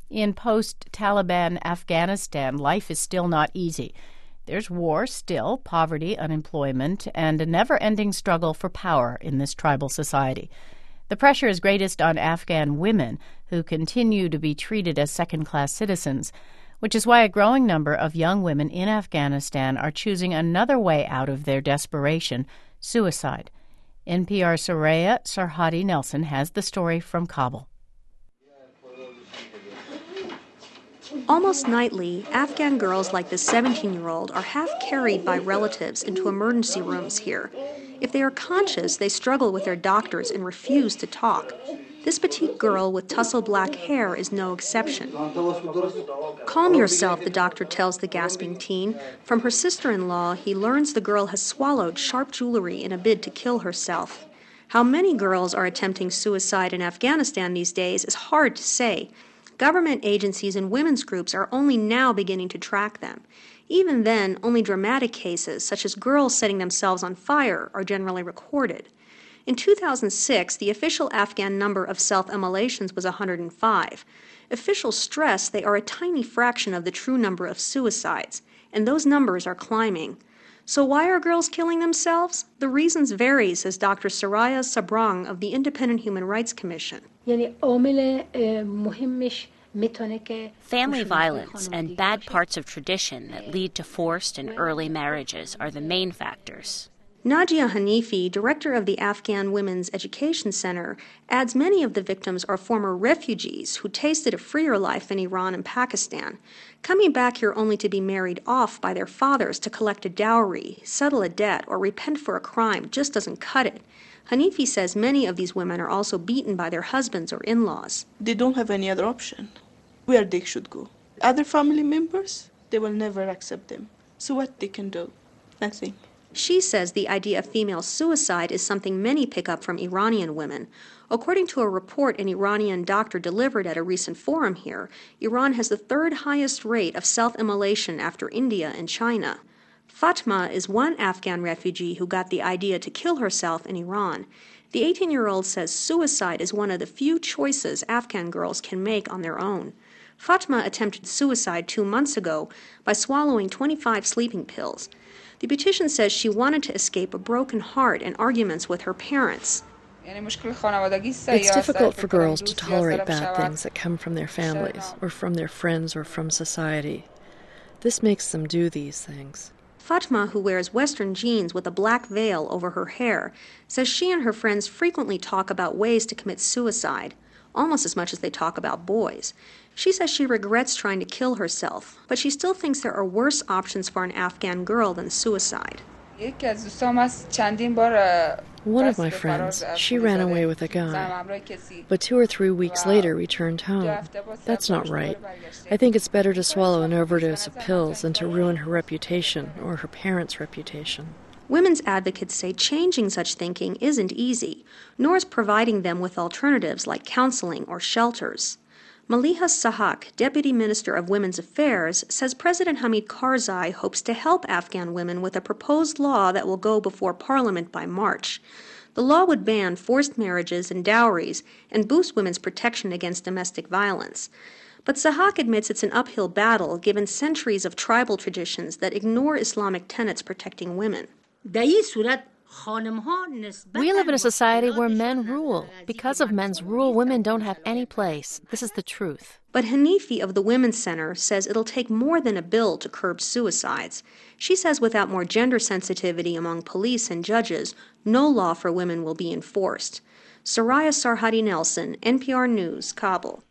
In post-Taliban Afghanistan, life is still not easy. There's war still, poverty, unemployment, and a never-ending struggle for power in this tribal society. The pressure is greatest on Afghan women, who continue to be treated as second-class citizens, which is why a growing number of young women in Afghanistan are choosing another way out of their desperation, suicide. NPR's Soraya Sarhadi Nelson has the story from Kabul. Almost nightly, Afghan girls like this 17-year-old are half carried by relatives into emergency rooms here. If they are conscious, they struggle with their doctors and refuse to talk. This petite girl with tousled black hair is no exception. Calm yourself, the doctor tells the gasping teen. From her sister-in-law, he learns the girl has swallowed sharp jewelry in a bid to kill herself. How many girls are attempting suicide in Afghanistan these days is hard to say. Government agencies and women's groups are only now beginning to track them. Even then, only dramatic cases, such as girls setting themselves on fire, are generally recorded. In 2006, the official Afghan number of self-immolations was 105. Officials stress they are a tiny fraction of the true number of suicides, and those numbers are climbing. So why are girls killing themselves? The reasons vary, says Dr. Soraya Sabrang of the Independent Human Rights Commission. Family violence and bad parts of tradition that lead to forced and early marriages are the main factors. Nadia Hanifi, director of the Afghan Women's Education Center, adds many of the victims are former refugees who tasted a freer life in Iran and Pakistan, coming back here only to be married off by their fathers to collect a dowry, settle a debt, or repent for a crime just doesn't cut it. Hanifi says many of these women are also beaten by their husbands or in-laws. They don't have any other option. Where they should go. Other family members, they will never accept them. So what they can do? Nothing. She says the idea of female suicide is something many pick up from Iranian women. According to a report an Iranian doctor delivered at a recent forum here, Iran has the third highest rate of self-immolation after India and China. Fatma is one Afghan refugee who got the idea to kill herself in Iran. The 18-year-old says suicide is one of the few choices Afghan girls can make on their own. Fatma attempted suicide 2 months ago by swallowing 25 sleeping pills. The petition says she wanted to escape a broken heart and arguments with her parents. It's difficult for girls to tolerate bad things that come from their families, or from their friends, or from society. This makes them do these things. Fatma, who wears Western jeans with a black veil over her hair, says she and her friends frequently talk about ways to commit suicide, almost as much as they talk about boys. She says she regrets trying to kill herself, but she still thinks there are worse options for an Afghan girl than suicide. One of my friends, she ran away with a guy, but 2 or 3 weeks later returned home. That's not right. I think it's better to swallow an overdose of pills than to ruin her reputation or her parents' reputation. Women's advocates say changing such thinking isn't easy, nor is providing them with alternatives like counseling or shelters. Maliha Sahak, Deputy Minister of Women's Affairs, says President Hamid Karzai hopes to help Afghan women with a proposed law that will go before Parliament by March. The law would ban forced marriages and dowries and boost women's protection against domestic violence. But Sahak admits it's an uphill battle given centuries of tribal traditions that ignore Islamic tenets protecting women. We live in a society where men rule. Because of men's rule, women don't have any place. This is the truth. But Hanifi of the Women's Center says it'll take more than a bill to curb suicides. She says without more gender sensitivity among police and judges, no law for women will be enforced. Soraya Sarhadi Nelson, NPR News, Kabul.